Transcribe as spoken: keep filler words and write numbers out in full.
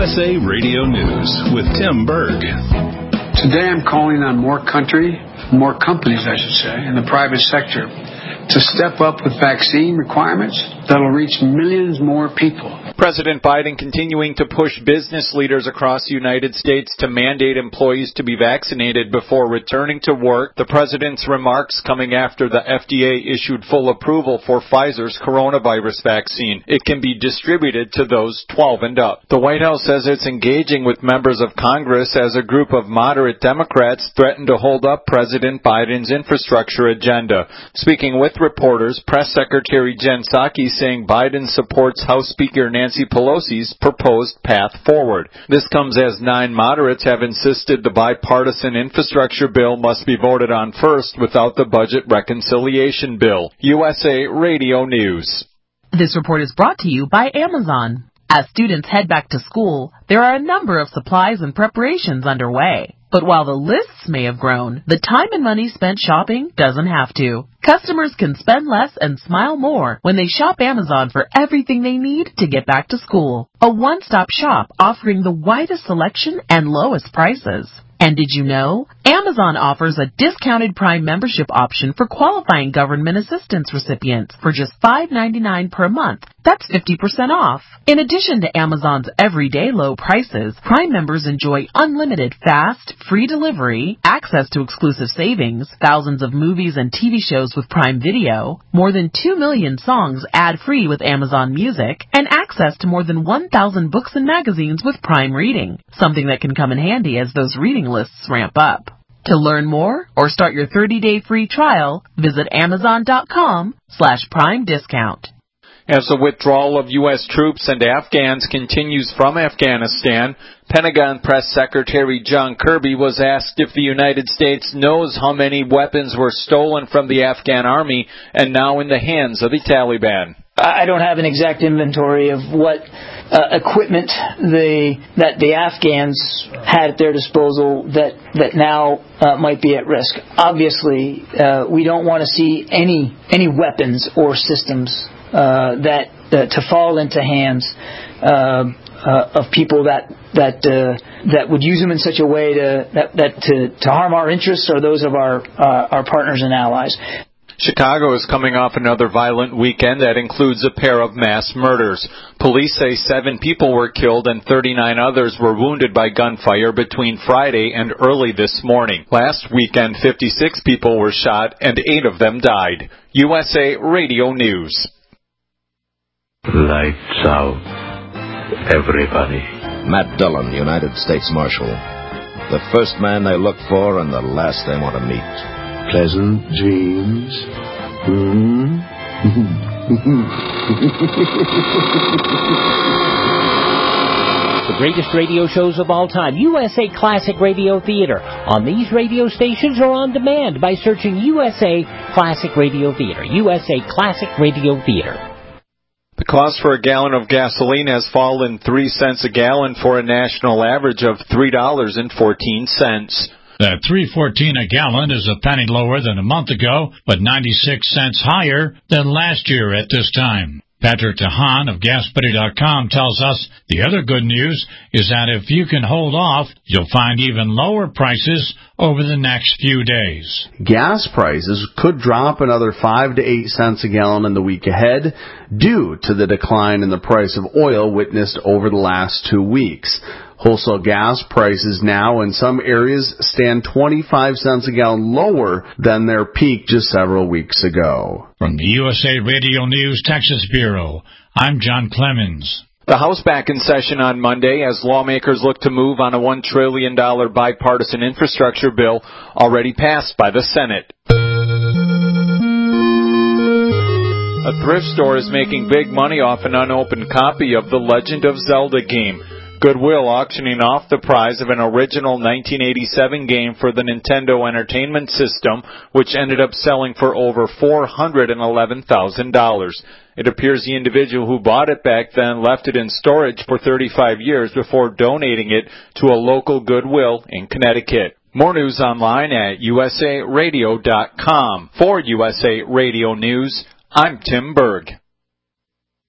S A Radio News with Tim Berg. Today I'm calling on more country, more companies, I should say, in the private sector to step up with vaccine requirements that'll reach millions more people. President Biden continuing to push business leaders across the United States to mandate employees to be vaccinated before returning to work. The president's remarks coming after the F D A issued full approval for Pfizer's coronavirus vaccine. It can be distributed to those twelve and up. The White House says it's engaging with members of Congress as a group of moderate Democrats threaten to hold up President Biden's infrastructure agenda. Speaking with reporters, Press Secretary Jen Psaki saying Biden supports House Speaker Nancy Pelosi's proposed path forward. This comes as nine moderates have insisted the bipartisan infrastructure bill must be voted on first without the budget reconciliation bill. U S A Radio News. This report is brought to you by Amazon. As students head back to school, there are a number of supplies and preparations underway. But while the lists may have grown, the time and money spent shopping doesn't have to. Customers can spend less and smile more when they shop Amazon for everything they need to get back to school. A one-stop shop offering the widest selection and lowest prices. And did you know? Amazon offers a discounted Prime membership option for qualifying government assistance recipients for just five dollars and ninety-nine cents per month. That's fifty percent off. In addition to Amazon's everyday low prices, Prime members enjoy unlimited fast, free delivery, access to exclusive savings, thousands of movies and T V shows with Prime Video, more than two million songs ad-free with Amazon Music, and access to more than one thousand books and magazines with Prime Reading, something that can come in handy as those reading lists ramp up. To learn more or start your thirty-day free trial, visit amazon.com slash prime discount. As the withdrawal of U S troops and Afghans continues from Afghanistan, Pentagon Press Secretary John Kirby was asked if the United States knows how many weapons were stolen from the Afghan army and now in the hands of the Taliban. I don't have an exact inventory of what uh, equipment the that the Afghans had at their disposal that that now uh, might be at risk. Obviously, uh, we don't want to see any any weapons or systems uh, that uh, to fall into hands uh, uh, of people that that uh, that would use them in such a way to that, that to, to harm our interests or those of our uh, our partners and allies. Chicago is coming off another violent weekend that includes a pair of mass murders. Police say seven people were killed and thirty-nine others were wounded by gunfire between Friday and early this morning. Last weekend, fifty-six people were shot and eight of them died. U S A Radio News. Lights out, everybody. Matt Dillon, United States Marshal. The first man they look for and the last they want to meet. Pleasant dreams. Hmm? The greatest radio shows of all time, U S A Classic Radio Theater, on these radio stations or on demand by searching U S A Classic Radio Theater. U S A Classic Radio Theater. The cost for a gallon of gasoline has fallen three cents a gallon for a national average of three dollars and fourteen cents. That three fourteen a gallon is a penny lower than a month ago, but ninety-six cents higher than last year at this time. Patrick DeHaan of gas buddy dot com tells us the other good news is that if you can hold off, you'll find even lower prices over the next few days. Gas prices could drop another five to eight cents a gallon in the week ahead due to the decline in the price of oil witnessed over the last two weeks. Wholesale gas prices now in some areas stand twenty-five cents a gallon lower than their peak just several weeks ago. From the U S A Radio News Texas Bureau, I'm John Clemens. The House back in session on Monday as lawmakers look to move on a one trillion dollars bipartisan infrastructure bill already passed by the Senate. A thrift store is making big money off an unopened copy of The Legend of Zelda game. Goodwill auctioning off the prize of an original nineteen eighty-seven game for the Nintendo Entertainment System, which ended up selling for over four hundred eleven thousand dollars. It appears the individual who bought it back then left it in storage for thirty-five years before donating it to a local Goodwill in Connecticut. More news online at U S A radio dot com. For U S A Radio News, I'm Tim Berg.